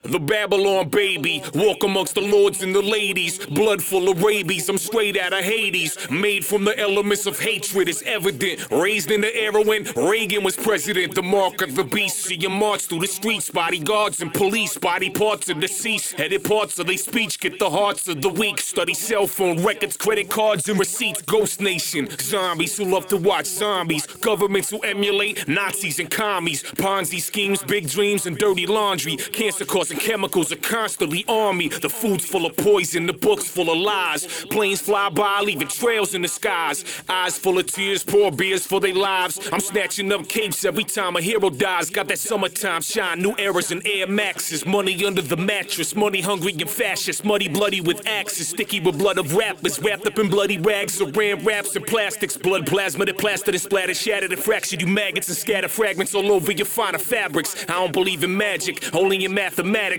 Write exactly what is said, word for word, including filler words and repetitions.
The Babylon baby, walk amongst the lords and the ladies. Blood full of rabies, I'm straight out of Hades. Made from the elements of hatred, it's evident. Raised in the era when Reagan was president. The mark of the beast, see you march through the streets. Bodyguards and police, body parts of deceased. Headed parts of their speech, get the hearts of the weak. Study cell phone records, credit cards and receipts. Ghost nation, zombies who love to watch zombies. Governments who emulate Nazis and commies. Ponzi schemes, big dreams and dirty laundry. Cancer causing chemicals are constantly on me. The food's full of poison, the book's full of lies. Planes fly by, leaving trails in the skies. Eyes full of tears, pour beers for their lives. I'm snatching up capes every time a hero dies. Got that summertime shine, new eras and Air Maxes. Money under the mattress, money hungry and fascist. Muddy bloody with axes, sticky with blood of rappers. Wrapped up in bloody rags, saran wraps and plastics. Blood plasma that plastered and splattered, shattered and fractured you maggots and scatter fragments all over your finer fabrics. I don't believe in magic, only in mathematics.